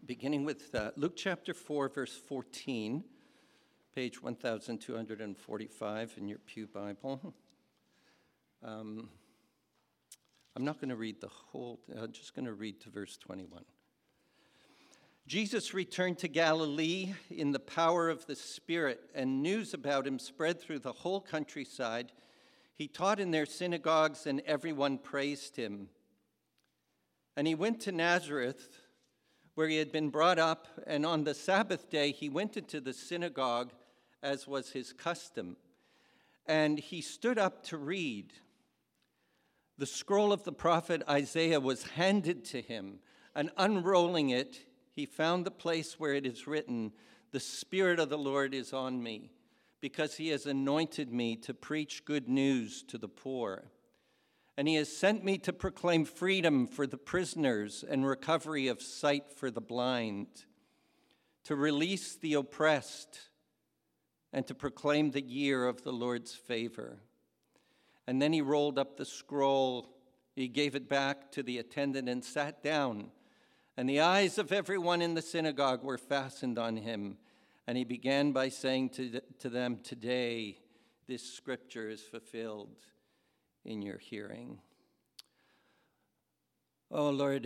beginning with Luke chapter 4, verse 14, page 1245 in your Pew Bible. I'm not going to read the whole, I'm just going to read to verse 21. Jesus returned to Galilee in the power of the Spirit, and news about him spread through the whole countryside. He taught in their synagogues, and everyone praised him. And he went to Nazareth, where he had been brought up, and on the Sabbath day he went into the synagogue, as was his custom. And he stood up to read. The scroll of the prophet Isaiah was handed to him, and unrolling it, he found the place where it is written, "The Spirit of the Lord is on me, because he has anointed me to preach good news to the poor. And he has sent me to proclaim freedom for the prisoners and recovery of sight for the blind, to release the oppressed, and to proclaim the year of the Lord's favor." And then he rolled up the scroll, he gave it back to the attendant and sat down. And the eyes of everyone in the synagogue were fastened on him. And he began by saying to them, "Today this scripture is fulfilled in your hearing." Oh, Lord,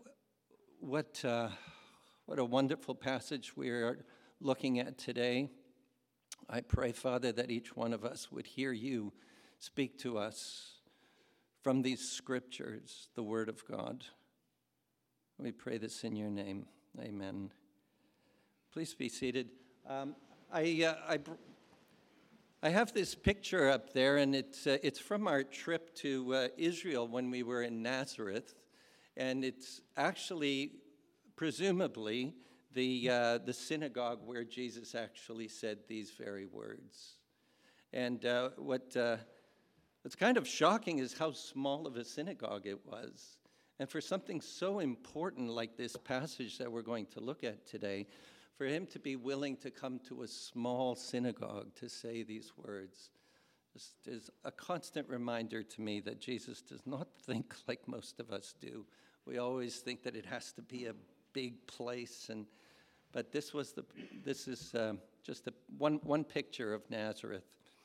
what a wonderful passage we are looking at today. I pray, Father, that each one of us would hear you speak to us from these scriptures, the word of God. We pray this in your name. Amen. Please be seated. I have this picture up there, and it's from our trip to Israel when we were in Nazareth, and it's actually, presumably, the synagogue where Jesus actually said these very words. And what's kind of shocking is how small of a synagogue it was. And for something so important like this passage that we're going to look at today, for him to be willing to come to a small synagogue to say these words is a constant reminder to me that Jesus does not think like most of us do. We always think that it has to be a big place, but this is just one picture of Nazareth.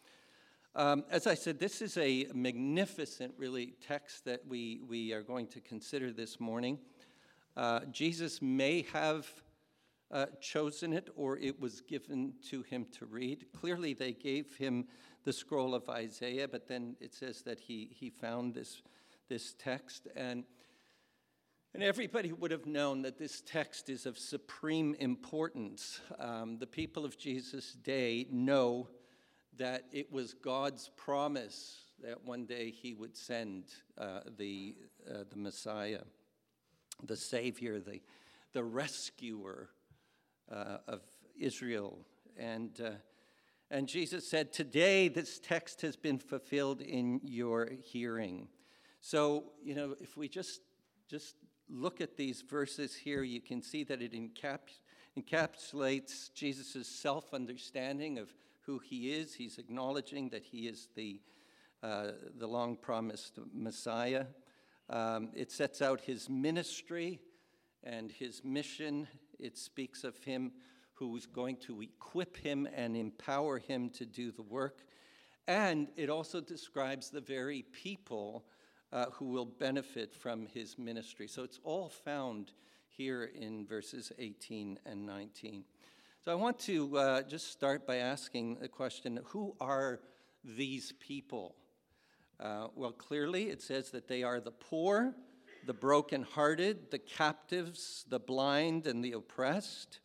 As I said, this is a magnificent, really, text that we are going to consider this morning. Jesus may have chosen it, or it was given to him to read. Clearly, they gave him the scroll of Isaiah, but then it says that he found this text, and everybody would have known that this text is of supreme importance. The people of Jesus' day know that it was God's promise that one day he would send the Messiah, the Savior, the rescuer of Israel. And Jesus said, "Today this text has been fulfilled in your hearing." So, if we just look at these verses here, you can see that it encapsulates Jesus' self-understanding of who he is. He's acknowledging that he is the long-promised Messiah. It sets out his ministry and his mission. It speaks of him who is going to equip him and empower him to do the work. And it also describes the very people who will benefit from his ministry. So it's all found here in verses 18 and 19. So I want to just start by asking the question, who are these people? Well, clearly it says that they are the poor, the brokenhearted, the captives, the blind, and the oppressed.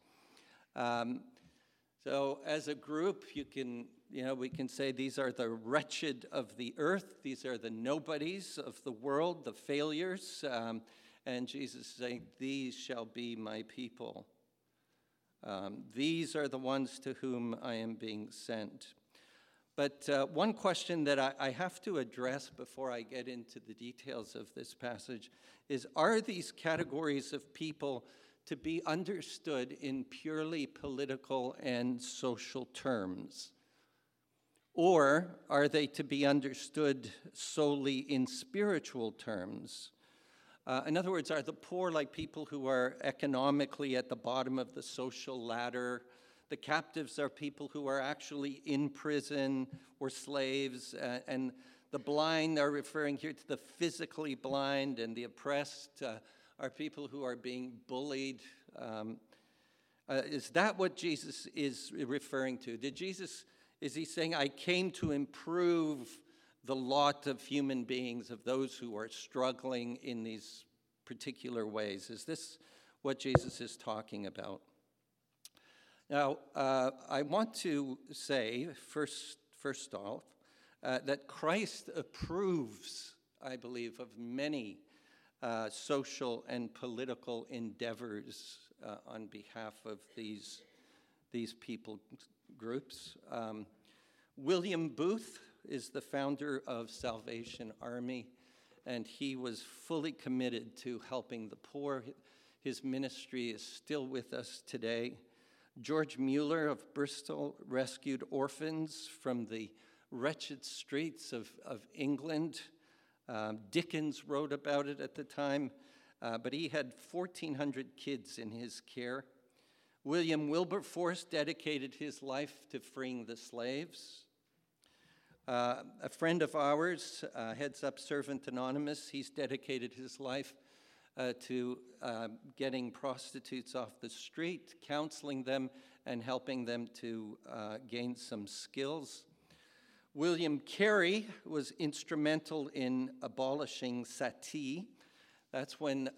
So as a group, we can say these are the wretched of the earth. These are the nobodies of the world, the failures. And Jesus is saying, "These shall be my people. These are the ones to whom I am being sent." But one question that I have to address before I get into the details of this passage is, are these categories of people to be understood in purely political and social terms? Or are they to be understood solely in spiritual terms? In other words, are the poor like people who are economically at the bottom of the social ladder? The captives are people who are actually in prison or slaves, and the blind are referring here to the physically blind, and the oppressed are people who are being bullied. Is that what Jesus is referring to? Is he saying, I came to improve the lot of human beings, of those who are struggling in these particular ways? Is this what Jesus is talking about? Now, I want to say, first off, that Christ approves, I believe, of many social and political endeavors on behalf of these people groups. William Booth is the founder of Salvation Army, and he was fully committed to helping the poor. His ministry is still with us today. George Mueller of Bristol rescued orphans from the wretched streets of England. Dickens wrote about it at the time, but he had 1,400 kids in his care. William Wilberforce dedicated his life to freeing the slaves. A friend of ours heads up Servant Anonymous. He's dedicated his life to getting prostitutes off the street, counseling them, and helping them to gain some skills. William Carey was instrumental in abolishing sati. That's when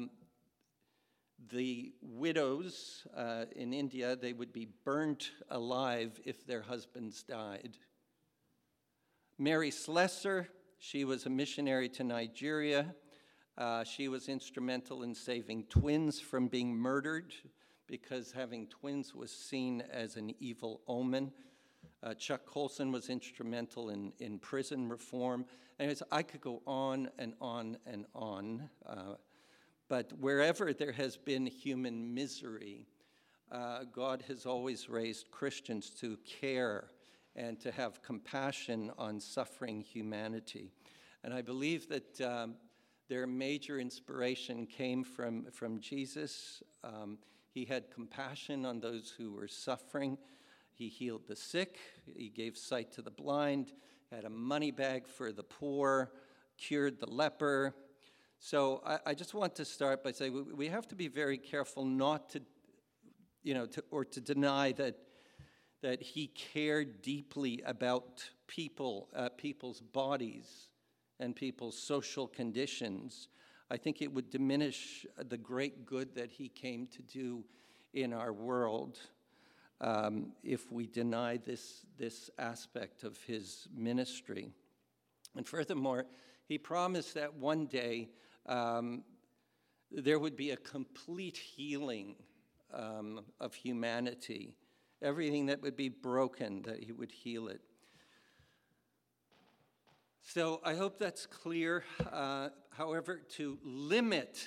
the widows in India, they would be burnt alive if their husbands died. Mary Slessor, she was a missionary to Nigeria. She was instrumental in saving twins from being murdered because having twins was seen as an evil omen. Chuck Colson was instrumental in prison reform. Anyways, I could go on and on and on. But wherever there has been human misery, God has always raised Christians to care and to have compassion on suffering humanity. And I believe that their major inspiration came from Jesus. He had compassion on those who were suffering. He healed the sick. He gave sight to the blind, had a money bag for the poor, cured the leper. So I just want to start by saying we have to be very careful not to, to deny that he cared deeply about people's bodies and people's social conditions. I think it would diminish the great good that he came to do in our world if we deny this aspect of his ministry. And furthermore, he promised that one day there would be a complete healing of humanity. Everything that would be broken, that he would heal it. So I hope that's clear. However, to limit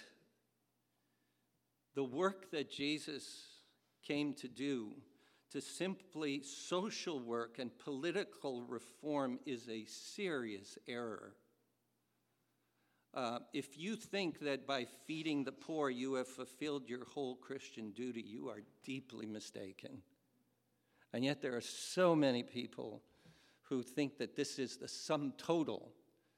the work that Jesus came to do to simply social work and political reform is a serious error. If you think that by feeding the poor you have fulfilled your whole Christian duty, you are deeply mistaken. And yet there are so many people who think that this is the sum total.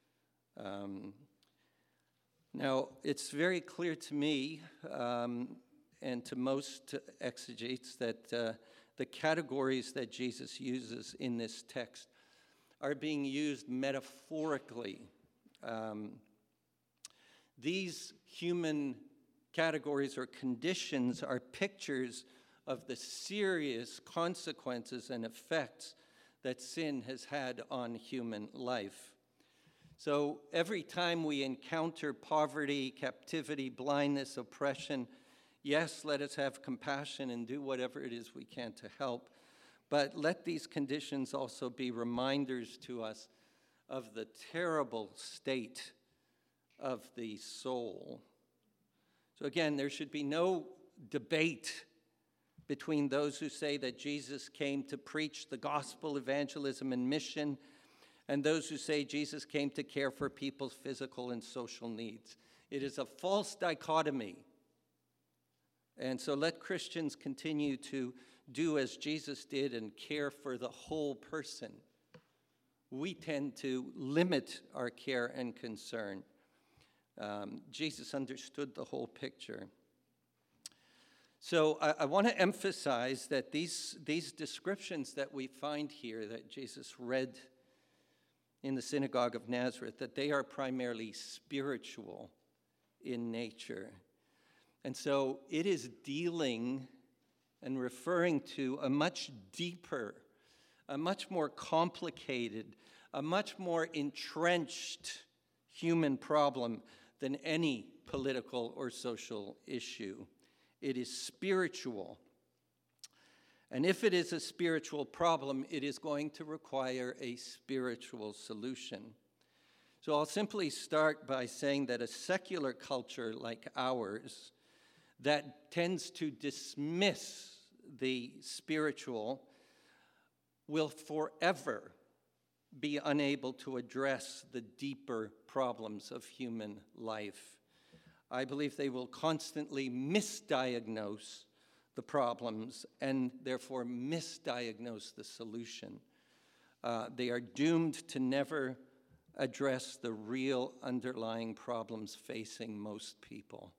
Now, it's very clear to me and to most exegetes that the categories that Jesus uses in this text are being used metaphorically. These human categories or conditions are pictures of the serious consequences and effects that sin has had on human life. So every time we encounter poverty, captivity, blindness, oppression, yes, let us have compassion and do whatever it is we can to help. But let these conditions also be reminders to us of the terrible state of the soul. So again, there should be no debate between those who say that Jesus came to preach the gospel, evangelism, and mission, and those who say Jesus came to care for people's physical and social needs. It is a false dichotomy. And so let Christians continue to do as Jesus did and care for the whole person. We tend to limit our care and concern. Jesus understood the whole picture. So I want to emphasize that these descriptions that we find here that Jesus read in the synagogue of Nazareth, that they are primarily spiritual in nature. And so it is dealing and referring to a much deeper, a much more complicated, a much more entrenched human problem than any political or social issue. It is spiritual. And if it is a spiritual problem, it is going to require a spiritual solution. So I'll simply start by saying that a secular culture like ours that tends to dismiss the spiritual will forever be unable to address the deeper problems of human life. I believe they will constantly misdiagnose the problems and therefore misdiagnose the solution. They are doomed to never address the real underlying problems facing most people.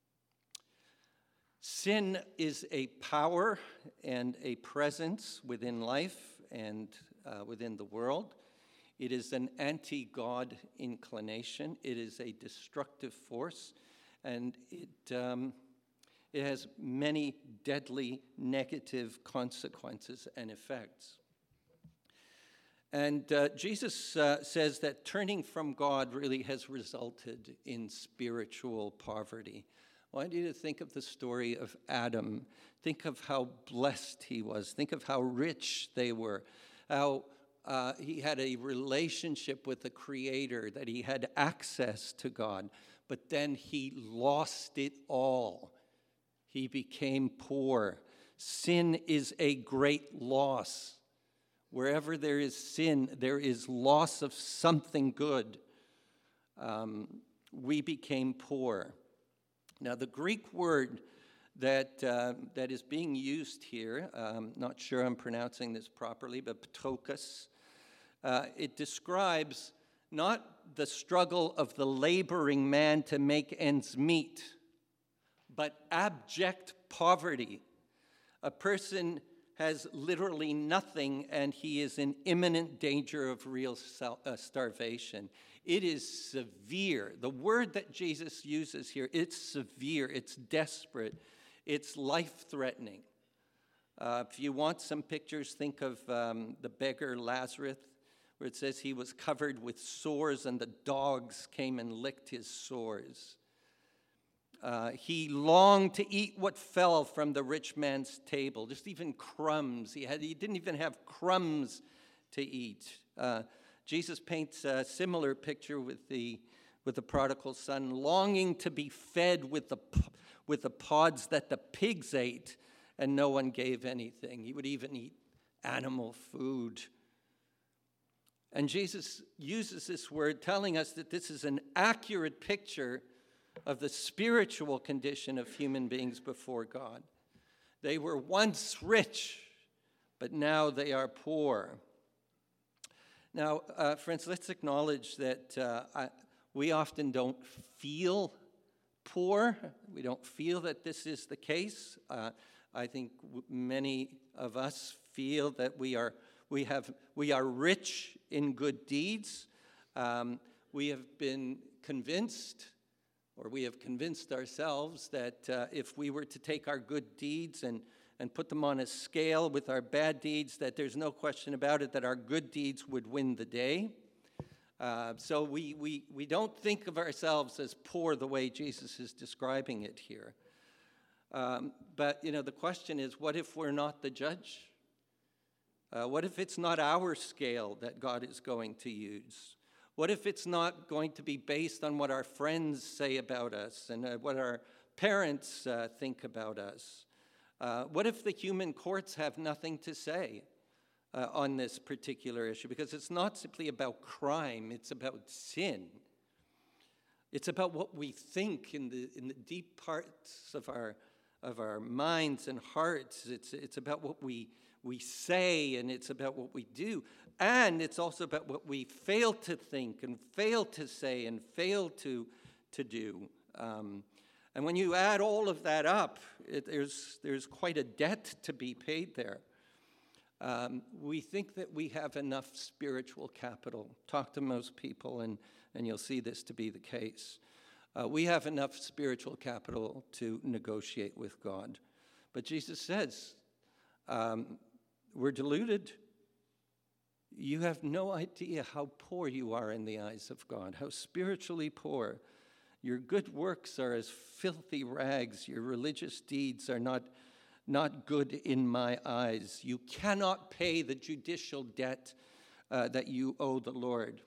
Sin is a power and a presence within life and within the world. It is an anti-God inclination. It is a destructive force, and it has many deadly negative consequences and effects. And Jesus says that turning from God really has resulted in spiritual poverty. I want you to think of the story of Adam. Think of how blessed he was. Think of how rich they were, how he had a relationship with the Creator, that he had access to God. But then he lost it all. He became poor. Sin is a great loss. Wherever there is sin, there is loss of something good. We became poor. Now, the Greek word that is being used here, not sure I'm pronouncing this properly, but ptokas, it describes not the struggle of the laboring man to make ends meet, but abject poverty. A person has literally nothing, and he is in imminent danger of real starvation. It is severe. The word that Jesus uses here, it's severe, it's desperate, it's life-threatening. If you want some pictures, think of the beggar Lazarus, where it says he was covered with sores and the dogs came and licked his sores. He longed to eat what fell from the rich man's table, just even crumbs. He didn't even have crumbs to eat. Jesus paints a similar picture with the prodigal son, longing to be fed with the pods that the pigs ate, and no one gave anything. He would even eat animal food. And Jesus uses this word, telling us that this is an accurate picture of the spiritual condition of human beings before God. They were once rich, but now they are poor. Now, friends, let's acknowledge that we often don't feel poor. We don't feel that this is the case. I think many of us feel that we are rich in good deeds. We have been convinced, or we have convinced ourselves, that if we were to take our good deeds and put them on a scale with our bad deeds, that there's no question about it that our good deeds would win the day. So we don't think of ourselves as poor the way Jesus is describing it here. But, the question is, what if we're not the judge? What if it's not our scale that God is going to use? What if it's not going to be based on what our friends say about us and what our parents think about us? What if the human courts have nothing to say on this particular issue? Because it's not simply about crime, it's about sin. It's about what we think in the deep parts of our minds and hearts. It's about what we say, and it's about what we do. And it's also about what we fail to think and fail to say and fail to do. And when you add all of that up, there's quite a debt to be paid there. We think that we have enough spiritual capital. Talk to most people, and you'll see this to be the case. We have enough spiritual capital to negotiate with God. But Jesus says, we're deluded. You have no idea how poor you are in the eyes of God, how spiritually poor. Your good works are as filthy rags. Your religious deeds are not good in my eyes. You cannot pay the judicial debt that you owe the Lord.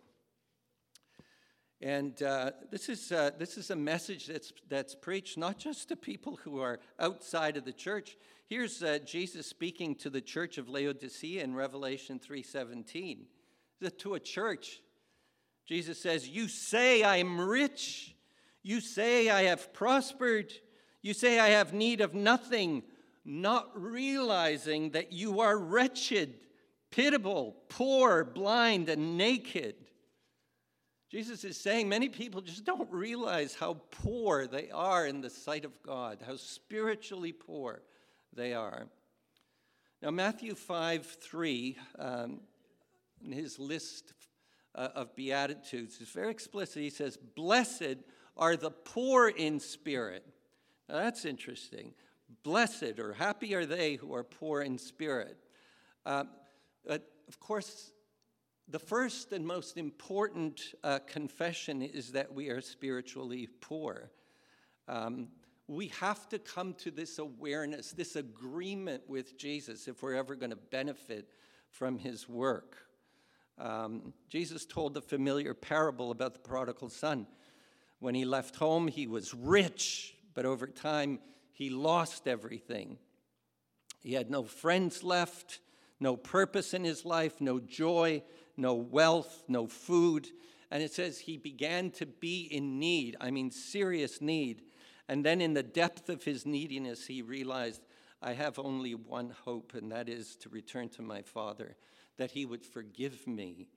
And this is a message that's preached not just to people who are outside of the church. Here's Jesus speaking to the church of Laodicea in Revelation 3:17. To a church, Jesus says, "You say I am rich. You say I have prospered. You say I have need of nothing, not realizing that you are wretched, pitiable, poor, blind, and naked." Jesus is saying many people just don't realize how poor they are in the sight of God, how spiritually poor they are. Now, Matthew 5:3, in his list of Beatitudes, is very explicit. He says, "Blessed are the poor in spirit." Now, that's interesting. Blessed or happy are they who are poor in spirit. But, of course, the first and most important confession is that we are spiritually poor. We have to come to this awareness, this agreement with Jesus if we're ever going to benefit from his work. Jesus told the familiar parable about the prodigal son. When he left home, he was rich, but over time, he lost everything. He had no friends left, no purpose in his life, no joy, no wealth, no food. And it says he began to be in need, serious need. And then in the depth of his neediness, he realized, I have only one hope, and that is to return to my Father, that he would forgive me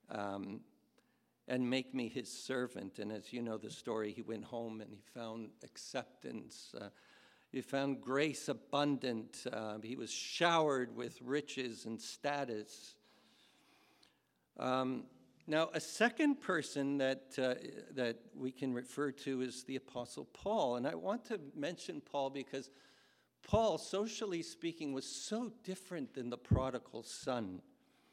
and make me his servant. And as you know the story, he went home and he found acceptance. He found grace abundant. He was showered with riches and status. Now, a second person that we can refer to is the Apostle Paul. And I want to mention Paul because Paul, socially speaking, was so different than the prodigal son.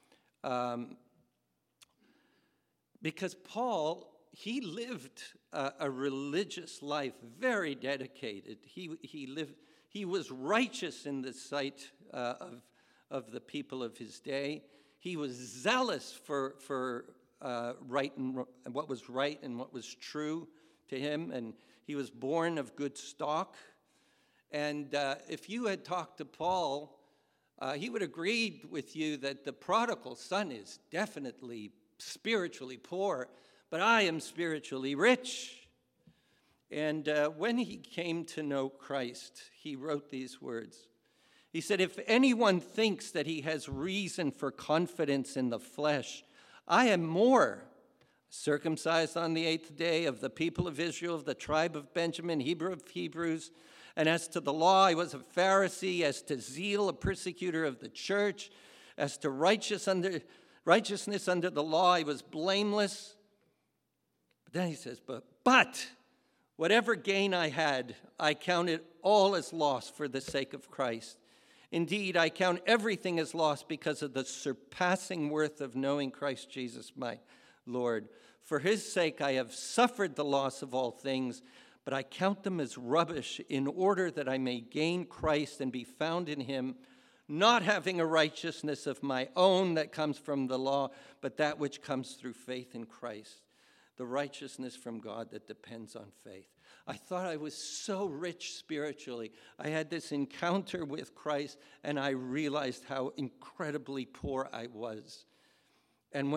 Because Paul, he lived a religious life, very dedicated. He was righteous in the sight of the people of his day. He was zealous for right and what was right and what was true to him, and he was born of good stock. And if you had talked to Paul, he would agree with you that the prodigal son is definitely spiritually poor, but I am spiritually rich. And when he came to know Christ, he wrote these words. He said, "If anyone thinks that he has reason for confidence in the flesh, I am more. Circumcised on the 8th day, of the people of Israel, of the tribe of Benjamin, Hebrew of Hebrews. And as to the law, I was a Pharisee. As to zeal, a persecutor of the church. As to righteousness under the law, I was blameless." But then he says, but whatever gain I had, I counted all as loss for the sake of Christ. Indeed, I count everything as loss because of the surpassing worth of knowing Christ Jesus, my Lord. For his sake, I have suffered the loss of all things, but I count them as rubbish in order that I may gain Christ and be found in him, not having a righteousness of my own that comes from the law, but that which comes through faith in Christ, the righteousness from God that depends on faith. I thought I was so rich spiritually. I had this encounter with Christ, and I realized how incredibly poor I was. And when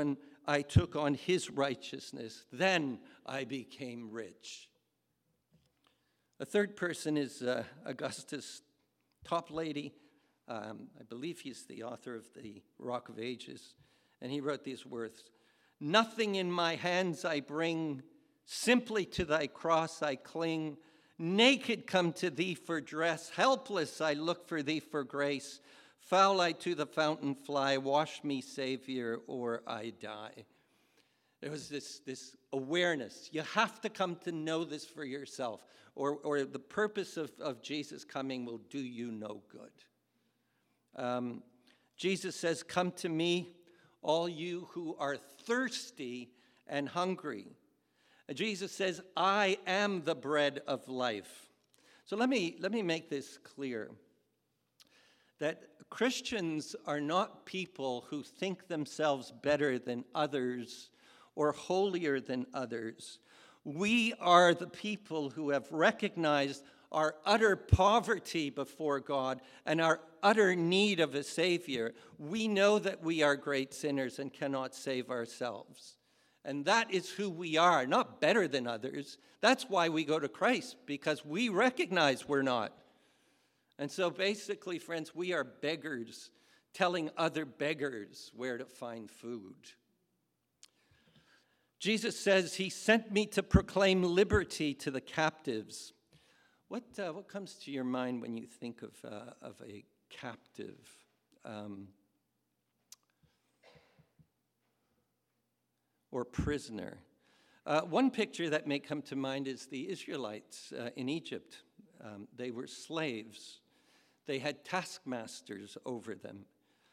I took on his righteousness. Then I became rich. A third person is Augustus Toplady. I believe he's the author of the Rock of Ages. And he wrote these words: "Nothing in my hands I bring, simply to thy cross I cling. Naked come to thee for dress, helpless I look for thee for grace. Foul I to the fountain fly, wash me, Savior, or I die." There was this awareness. You have to come to know this for yourself, or the purpose of Jesus coming will do you no good. Jesus says, "Come to me, all you who are thirsty and hungry." Jesus says, "I am the bread of life." So let me make this clear, that Christians are not people who think themselves better than others or holier than others. We are the people who have recognized our utter poverty before God and our utter need of a Savior. We know that we are great sinners and cannot save ourselves. And that is who we are, not better than others. That's why we go to Christ, because we recognize we're not. And so basically, friends, we are beggars telling other beggars where to find food. Jesus says he sent me to proclaim liberty to the captives. What comes to your mind when you think of a captive? Or prisoner. One picture that may come to mind is the Israelites in Egypt. They were slaves. They had taskmasters over them.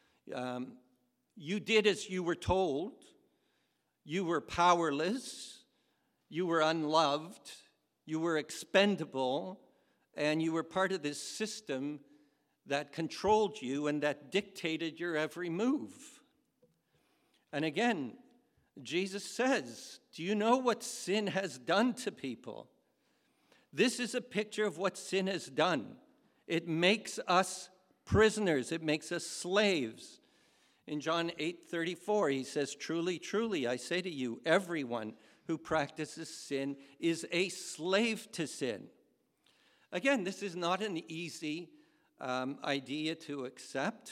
You did as you were told. You were powerless. You were unloved. You were expendable. And you were part of this system that controlled you and that dictated your every move. And again, Jesus says, do you know what sin has done to people? This is a picture of what sin has done. It makes us prisoners. It makes us slaves. In John 8:34, he says, "Truly, truly, I say to you, everyone who practices sin is a slave to sin." Again, this is not an easy idea to accept.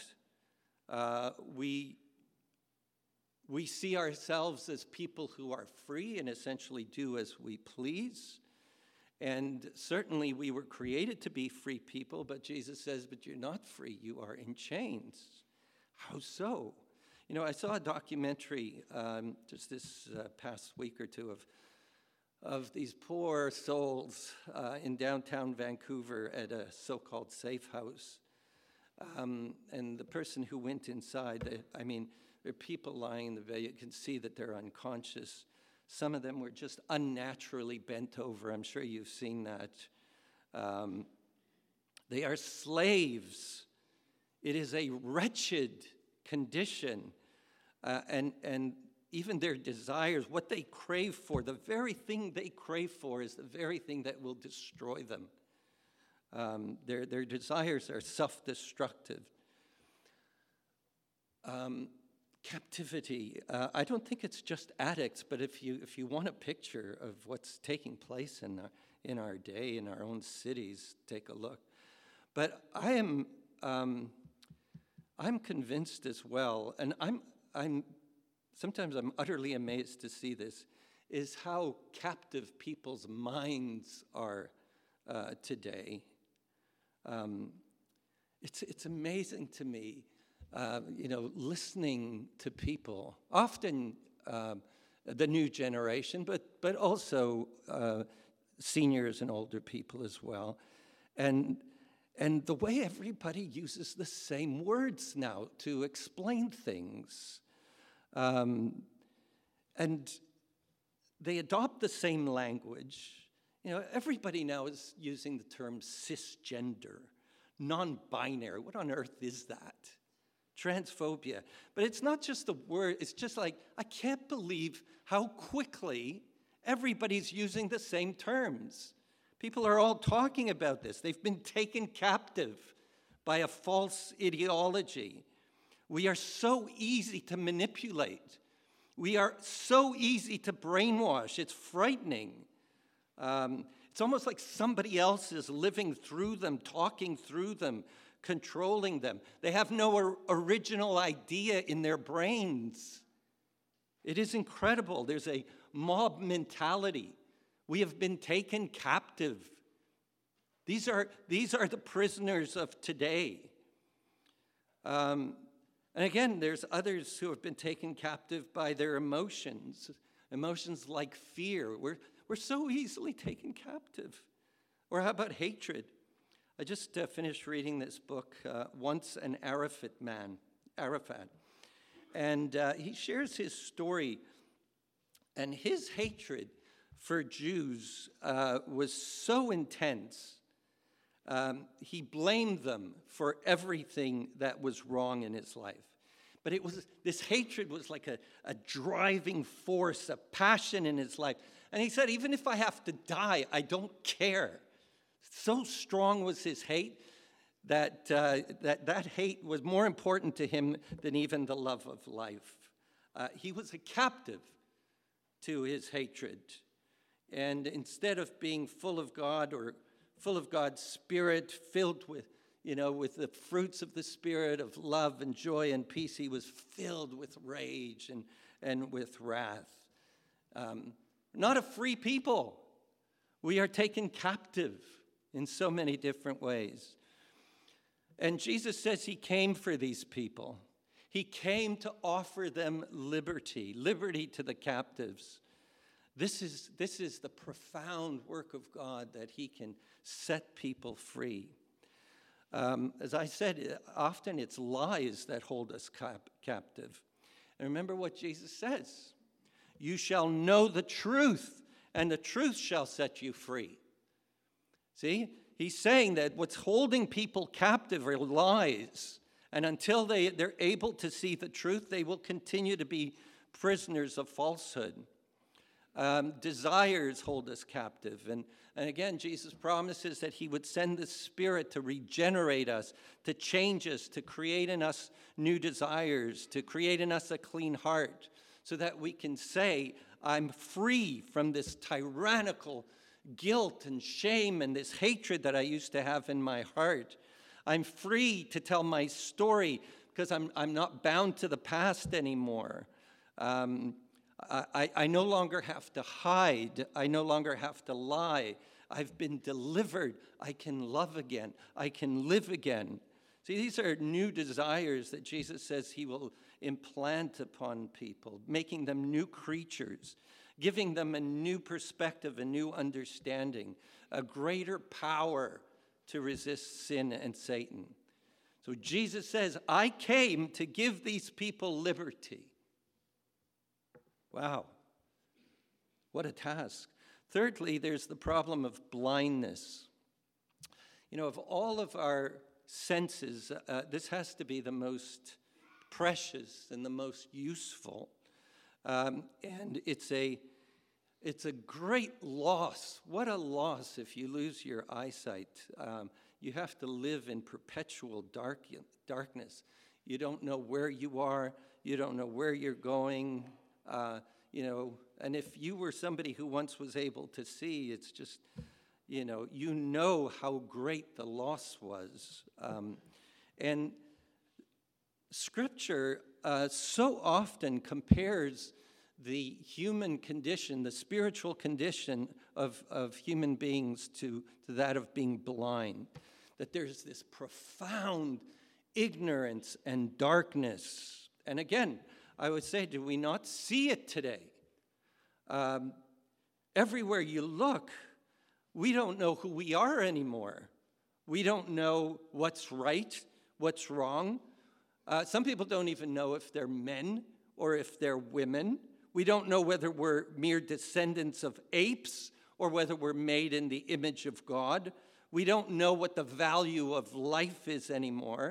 We see ourselves as people who are free and essentially do as we please. And certainly we were created to be free people, but Jesus says, but you're not free, you are in chains. How so? You know, I saw a documentary just this past week or two of these poor souls in downtown Vancouver at a so-called safe house. And the person who went inside, there are people lying in the bed. You can see that they're unconscious. Some of them were just unnaturally bent over. I'm sure you've seen that. They are slaves. It is a wretched condition. And even their desires, what they crave for, the very thing they crave for is the very thing that will destroy them. Their desires are self-destructive. Captivity. I don't think it's just addicts, but if you want a picture of what's taking place in our day, in our own cities, take a look. But I'm convinced as well, and sometimes I'm utterly amazed to see this, is how captive people's minds are today. It's amazing to me. Listening to people, often the new generation, but also seniors and older people as well, and the way everybody uses the same words now to explain things, and they adopt the same language. You know, everybody now is using the term cisgender, non-binary. What on earth is that? Transphobia. But it's not just a word, it's just like, I can't believe how quickly everybody's using the same terms. People are all talking about this. They've been taken captive by a false ideology. We are so easy to manipulate. We are so easy to brainwash. It's frightening. It's almost like somebody else is living through them, talking through them, controlling them. They have no original idea in their brains. It is incredible. There's a mob mentality. We have been taken captive. These are the prisoners of today. And again, there's others who have been taken captive by their emotions like fear. We're so easily taken captive. Or how about hatred? I just finished reading this book, Once an Arafat. And he shares his story. And his hatred for Jews was so intense. He blamed them for everything that was wrong in his life. But this hatred was like a driving force, a passion in his life. And he said, even if I have to die, I don't care. So strong was his hate that hate was more important to him than even the love of life. He was a captive to his hatred. And instead of being full of God or full of God's Spirit, filled with the fruits of the Spirit of love and joy and peace, he was filled with rage and with wrath. Not a free people. We are taken captive in so many different ways. And Jesus says he came for these people. He came to offer them liberty to the captives. This is the profound work of God, that he can set people free. As I said, often it's lies that hold us captive. And remember what Jesus says. You shall know the truth, and the truth shall set you free. See, he's saying that what's holding people captive are lies. And until they're able to see the truth, they will continue to be prisoners of falsehood. Desires hold us captive. And again, Jesus promises that he would send the Spirit to regenerate us, to change us, to create in us new desires, to create in us a clean heart, so that we can say, I'm free from this tyrannical guilt and shame and this hatred that I used to have in my heart. I'm free to tell my story because I'm not bound to the past anymore. I no longer have to hide. I no longer have to lie. I've been delivered. I can love again. I can live again. See, these are new desires that Jesus says he will implant upon people, making them new creatures, giving them a new perspective, a new understanding, a greater power to resist sin and Satan. So Jesus says, I came to give these people liberty. Wow, what a task. Thirdly, there's the problem of blindness. Of all of our senses, this has to be the most precious and the most useful. And it's a great loss. What a loss if you lose your eyesight. You have to live in perpetual darkness. You don't know where you are. You don't know where you're going. And if you were somebody who once was able to see, it's just, you know how great the loss was. And Scripture so often compares the human condition, the spiritual condition of human beings to that of being blind. That there's this profound ignorance and darkness. And again, I would say, do we not see it today? Everywhere you look, we don't know who we are anymore. We don't know what's right, what's wrong. Some people don't even know if they're men or if they're women. We don't know whether we're mere descendants of apes or whether we're made in the image of God. We don't know what the value of life is anymore.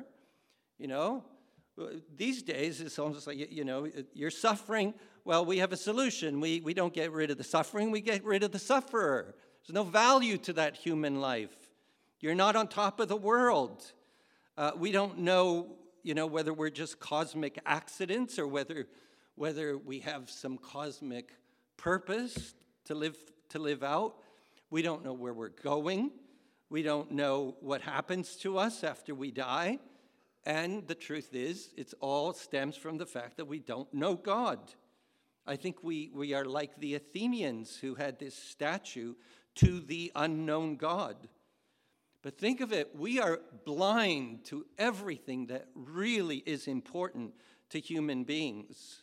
These days, it's almost like, you're suffering. Well, we have a solution. We don't get rid of the suffering. We get rid of the sufferer. There's no value to that human life. You're not on top of the world. We don't know, whether we're just cosmic accidents or whether whether we have some cosmic purpose to live out. We don't know where we're going. We don't know what happens to us after we die. And the truth is, it all stems from the fact that we don't know God. I think we are like the Athenians who had this statue to the unknown God. But think of it, we are blind to everything that really is important to human beings.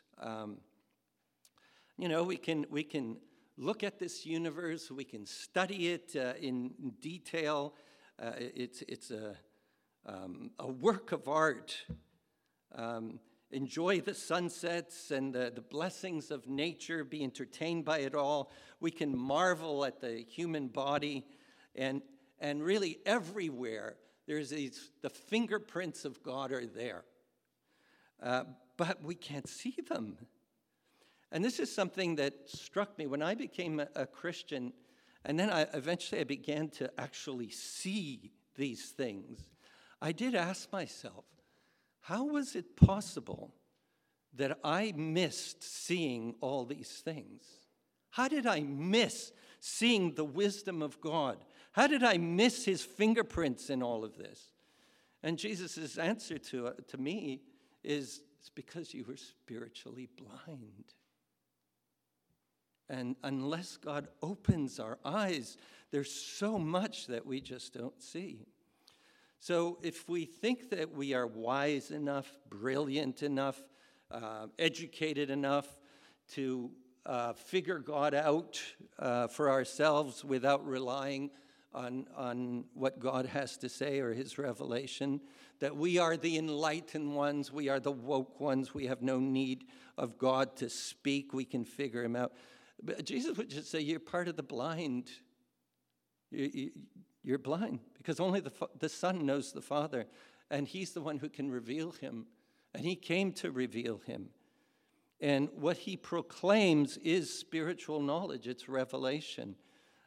We can look at this universe, we can study it in detail. It's a work of art. Enjoy the sunsets and the blessings of nature, be entertained by it all. We can marvel at the human body, and really everywhere the fingerprints of God are there. But we can't see them. And this is something that struck me when I became a Christian, and then eventually I began to actually see these things. I did ask myself, how was it possible that I missed seeing all these things? How did I miss seeing the wisdom of God? How did I miss his fingerprints in all of this? And Jesus' answer to me is, it's because you were spiritually blind. And unless God opens our eyes, there's so much that we just don't see. So if we think that we are wise enough, brilliant enough, educated enough to figure God out for ourselves without relying on what God has to say or his revelation, that we are the enlightened ones, we are the woke ones, we have no need of God to speak, we can figure him out. But Jesus would just say, you're part of the blind. You're blind because only the Son knows the Father, and he's the one who can reveal him, and he came to reveal him. And what he proclaims is spiritual knowledge. It's revelation.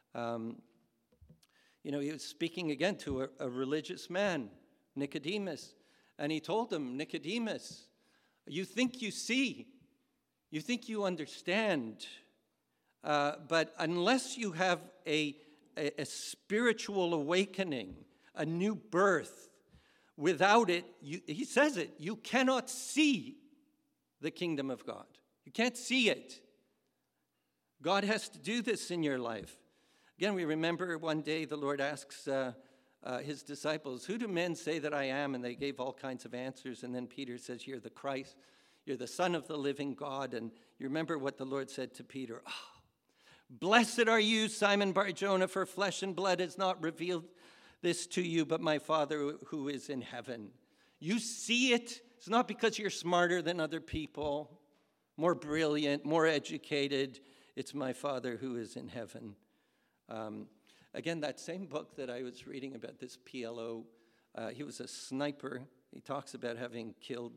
He was speaking again to a religious man, Nicodemus, and he told him, Nicodemus, you think you see, you think you understand, but unless you have a spiritual awakening, a new birth, without it, he says it, you cannot see the kingdom of God. You can't see it. God has to do this in your life. Again, we remember one day the Lord asks his disciples, who do men say that I am? And they gave all kinds of answers. And then Peter says, you're the Christ. You're the Son of the living God. And you remember what the Lord said to Peter. Oh, blessed are you, Simon Bar-Jonah, for flesh and blood has not revealed this to you, but my Father who is in heaven. You see it. It's not because you're smarter than other people, more brilliant, more educated. It's my Father who is in heaven. Again, that same book that I was reading about this PLO, he was a sniper. He talks about having killed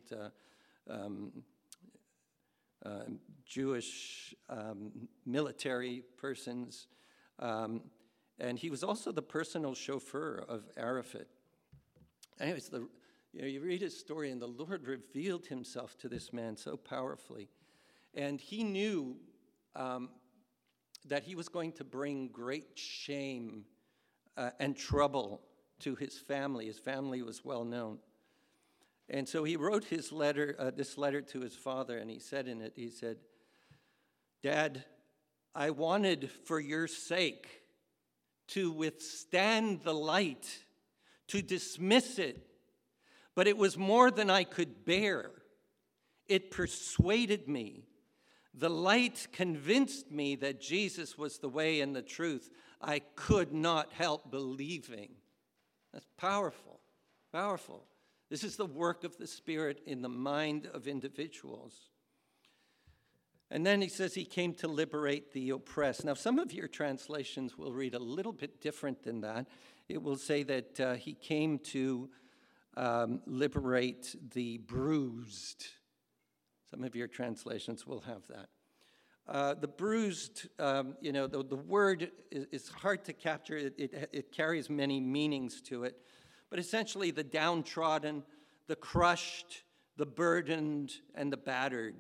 Jewish military persons. And he was also the personal chauffeur of Arafat. Anyways, you read his story, and the Lord revealed himself to this man so powerfully. And he knew that he was going to bring great shame and trouble to his family. His family was well known. And so he wrote this letter to his father, and he said in it, he said, Dad, I wanted for your sake to withstand the light, to dismiss it, but it was more than I could bear. It persuaded me. The light convinced me that Jesus was the way and the truth. I could not help believing. That's powerful, powerful. This is the work of the Spirit in the mind of individuals. And then he says he came to liberate the oppressed. Now, some of your translations will read a little bit different than that. It will say that he came to liberate the bruised. Some of your translations will have that. The bruised, the word is hard to capture. It carries many meanings to it. But essentially the downtrodden, the crushed, the burdened, and the battered.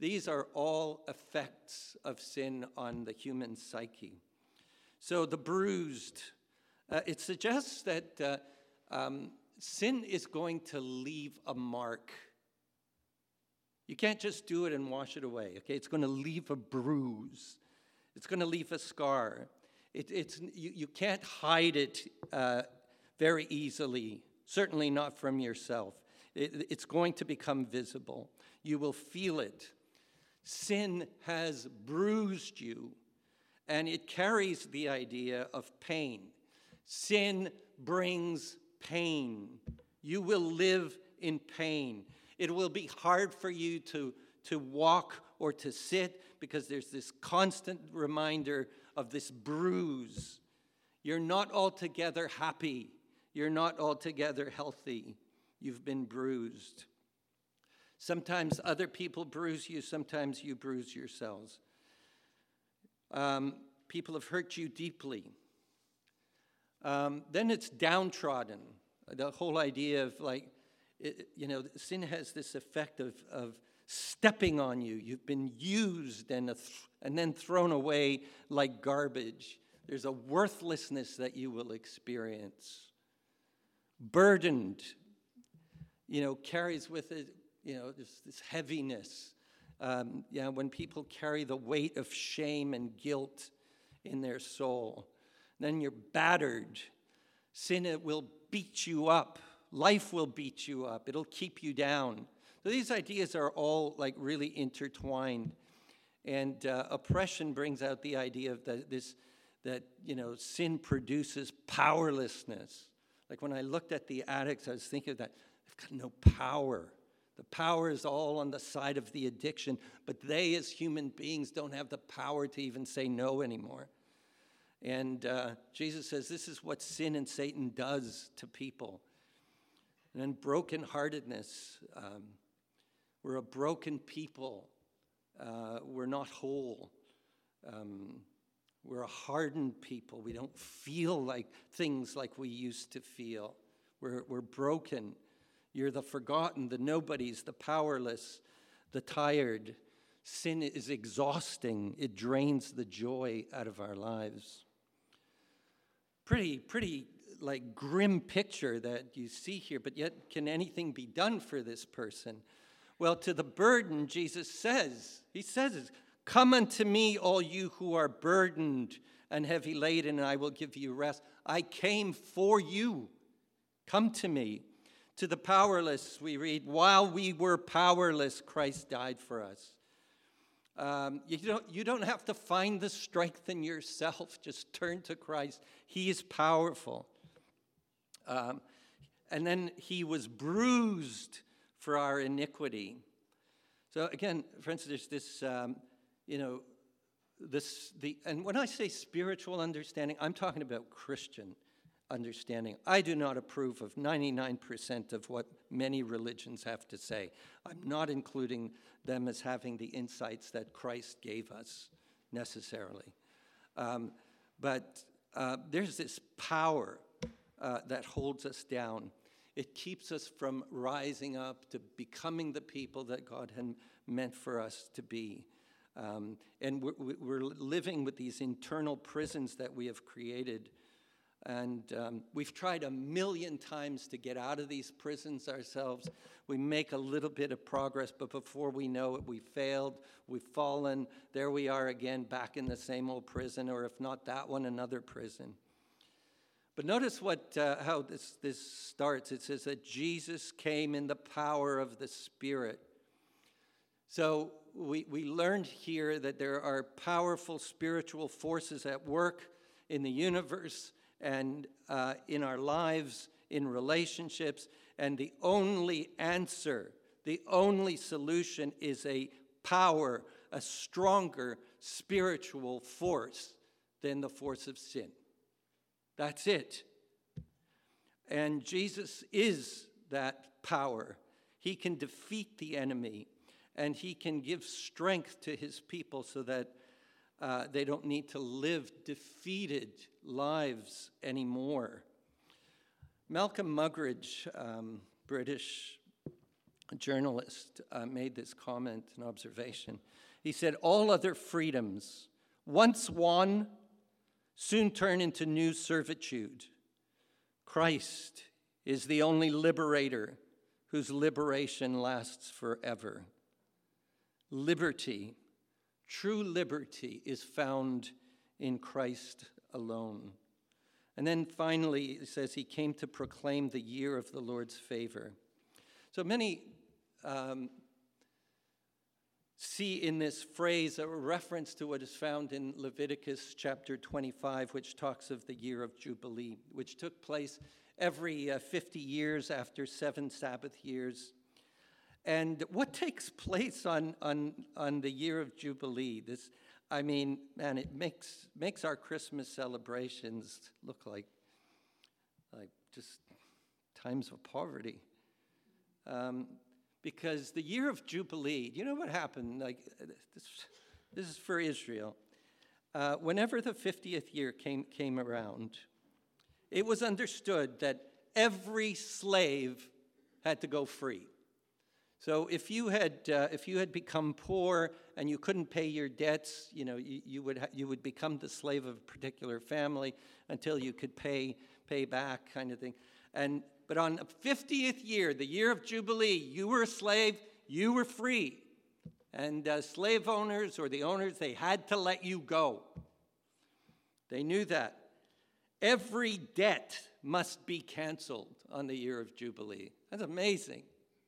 These are all effects of sin on the human psyche. So the bruised, it suggests that sin is going to leave a mark. You can't just do it and wash it away, okay? It's going to leave a bruise. It's going to leave a scar. You can't hide it very easily, certainly not from yourself. It's going to become visible. You will feel it. Sin has bruised you, and it carries the idea of pain. Sin brings pain. You will live in pain. It will be hard for you to walk or to sit because there's this constant reminder of this bruise. You're not altogether happy. You're not altogether healthy. You've been bruised. Sometimes other people bruise you. Sometimes you bruise yourselves. People have hurt you deeply. Then it's downtrodden. The whole idea of sin has this effect of stepping on you. You've been used and then thrown away like garbage. There's a worthlessness that you will experience. Burdened, carries with it, this heaviness. When people carry the weight of shame and guilt in their soul. Then you're battered. Sin, it will beat you up. Life will beat you up. It'll keep you down. So these ideas are all really intertwined. And oppression brings out the idea of that sin produces powerlessness. Like when I looked at the addicts, I was thinking that they've got no power. The power is all on the side of the addiction, but they as human beings don't have the power to even say no anymore. And Jesus says this is what sin and Satan does to people. And then brokenheartedness. We're a broken people. We're not whole. We're a hardened people. We don't feel like things like we used to feel. We're broken. You're the forgotten, the nobodies, the powerless, the tired. Sin is exhausting. It drains the joy out of our lives. Pretty grim picture that you see here, but yet can anything be done for this person? Well, to the burden, Jesus says, come unto me, all you who are burdened and heavy laden, and I will give you rest. I came for you. Come to me. To the powerless, we read, while we were powerless, Christ died for us. You don't have to find the strength in yourself. Just turn to Christ. He is powerful. And then he was bruised for our iniquity. So again, friends, there's this, and when I say spiritual understanding, I'm talking about Christian understanding. I do not approve of 99% of what many religions have to say. I'm not including them as having the insights that Christ gave us necessarily. But there's this power that holds us down. It keeps us from rising up to becoming the people that God had meant for us to be. And we're living with these internal prisons that we have created. And we've tried 1,000,000 times to get out of these prisons ourselves. We make a little bit of progress, but before we know it, we failed, we've fallen. There we are again, back in the same old prison, or if not that one, another prison. But notice how this starts. It says that Jesus came in the power of the Spirit. So we learned here that there are powerful spiritual forces at work in the universe and in our lives, in relationships, and the only answer, the only solution is a power, a stronger spiritual force than the force of sin. That's it. And Jesus is that power. He can defeat the enemy, and he can give strength to his people so that they don't need to live defeated lives anymore. Malcolm Muggeridge, British a journalist, made this comment and observation. He said, all other freedoms, once won, soon turn into new servitude. Christ is the only liberator whose liberation lasts forever. Liberty, true liberty, is found in Christ alone. And then finally, it says he came to proclaim the year of the Lord's favor. So many see in this phrase a reference to what is found in Leviticus chapter 25, which talks of the year of Jubilee, which took place every 50 years after 7 Sabbath years. And what takes place on the year of Jubilee? It makes our Christmas celebrations look like just times of poverty. Because the year of Jubilee, do you know what happened? This is for Israel. Whenever the 50th year came around, it was understood that every slave had to go free. So if you had become poor and you couldn't pay your debts, you would become the slave of a particular family until you could pay back, kind of thing. But on the 50th year, the year of Jubilee, you were a slave, you were free. And slave owners or the owners, they had to let you go. They knew that. Every debt must be canceled on the year of Jubilee. That's amazing.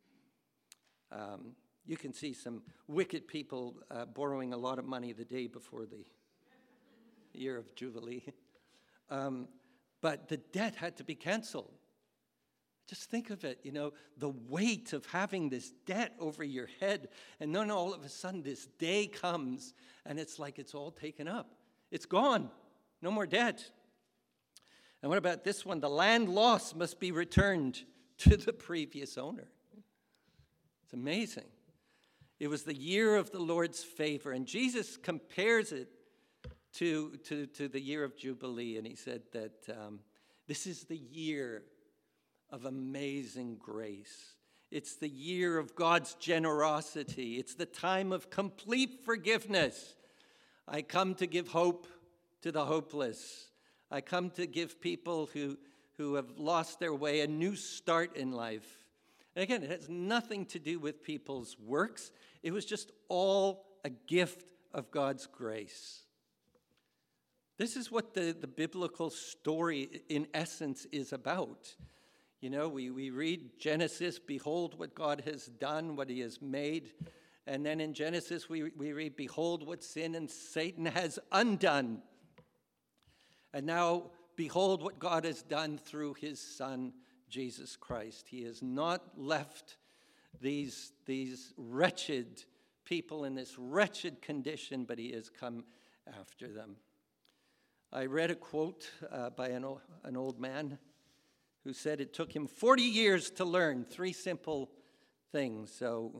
You can see some wicked people borrowing a lot of money the day before the year of Jubilee. But the debt had to be canceled. Just think of it, the weight of having this debt over your head. And then all of a sudden this day comes and it's like it's all taken up. It's gone. No more debt. And what about this one? The land lost must be returned to the previous owner. It's amazing. It was the year of the Lord's favor. And Jesus compares it to the year of Jubilee. And he said that this is the year of amazing grace. It's the year of God's generosity. It's the time of complete forgiveness. I come to give hope to the hopeless. I come to give people who have lost their way a new start in life. And again, it has nothing to do with people's works. It was just all a gift of God's grace. This is what the biblical story, in essence, is about. We read Genesis, behold what God has done, what he has made. And then in Genesis, we read, behold what sin and Satan has undone. And now, behold what God has done through his Son, Jesus Christ. He has not left these wretched people in this wretched condition, but he has come after them. I read a quote by an old man who said it took him 40 years to learn 3 simple things. So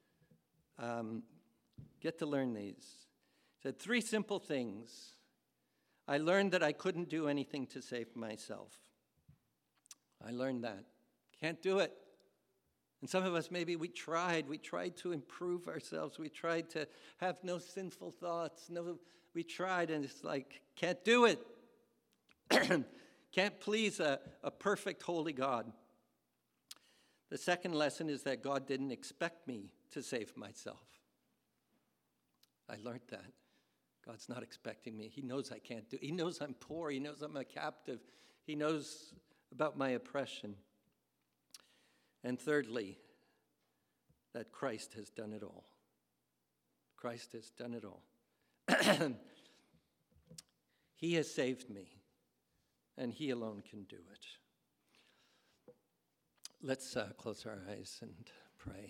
get to learn these. He said 3 simple things. I learned that I couldn't do anything to save myself. I learned that. Can't do it. And some of us, maybe we tried to improve ourselves. We tried to have no sinful thoughts. We tried, and it's like, can't do it. Can't please a perfect, holy God. The second lesson is that God didn't expect me to save myself. I learned that. God's not expecting me. He knows I can't do it. He knows I'm poor. He knows I'm a captive. He knows about my oppression. And thirdly, that Christ has done it all. Christ has done it all. He has saved me, and he alone can do it. Let's close our eyes and pray.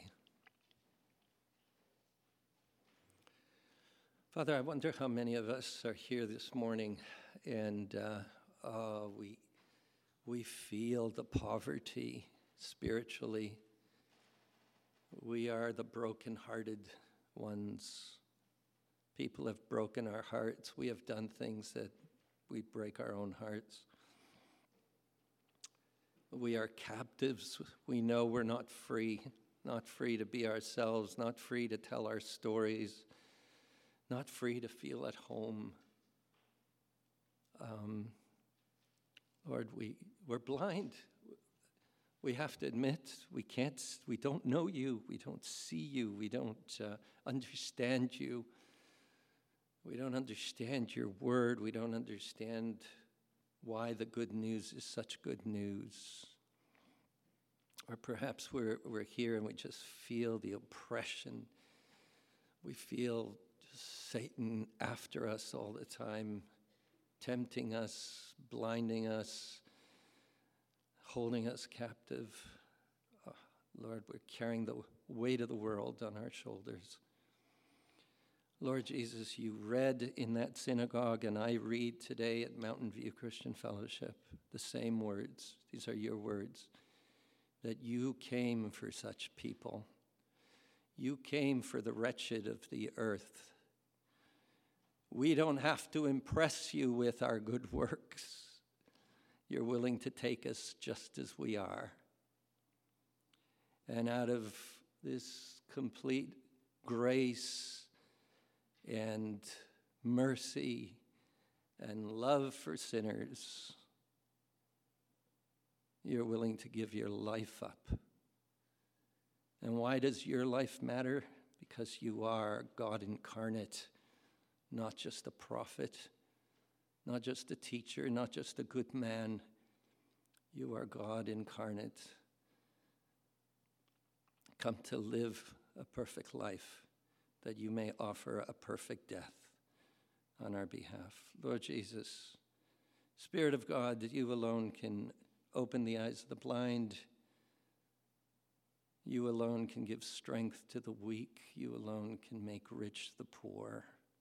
Father, I wonder how many of us are here this morning, and we feel the poverty spiritually. We are the broken-hearted ones. People have broken our hearts. We have done things that we break our own hearts. We are captives. We know we're not free. not free to be ourselves, not free to tell our stories, not free to feel at home. Lord, we're blind. We have to admit we don't know you, we don't see you, we don't understand you. We don't understand your word, we don't understand why the good news is such good news. Or perhaps we're here and we just feel the oppression. We feel just Satan after us all the time, tempting us, blinding us, holding us captive. Lord, we're carrying the weight of the world on our shoulders. Lord Jesus, you read in that synagogue, and I read today at Mountain View Christian Fellowship the same words. These are your words, that you came for such people. You came for the wretched of the earth. We don't have to impress you with our good works. You're willing to take us just as we are. And out of this complete grace and mercy and love for sinners, you're willing to give your life up. And why does your life matter? Because you are God incarnate, not just a prophet, not just a teacher, not just a good man. You are God incarnate, come to live a perfect life, that you may offer a perfect death on our behalf. Lord Jesus, Spirit of God, that you alone can open the eyes of the blind. You alone can give strength to the weak. You alone can make rich the poor.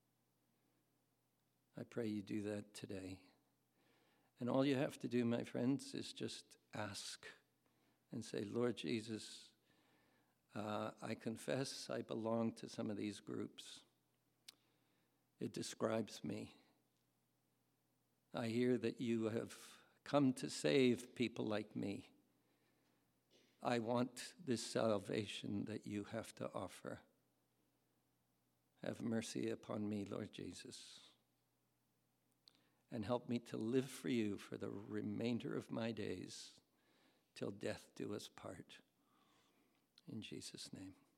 I pray you do that today. And all you have to do, my friends, is just ask and say, Lord Jesus, I confess I belong to some of these groups. It describes me. I hear that you have come to save people like me. I want this salvation that you have to offer. Have mercy upon me, Lord Jesus, and help me to live for you for the remainder of my days till death do us part. In Jesus' name.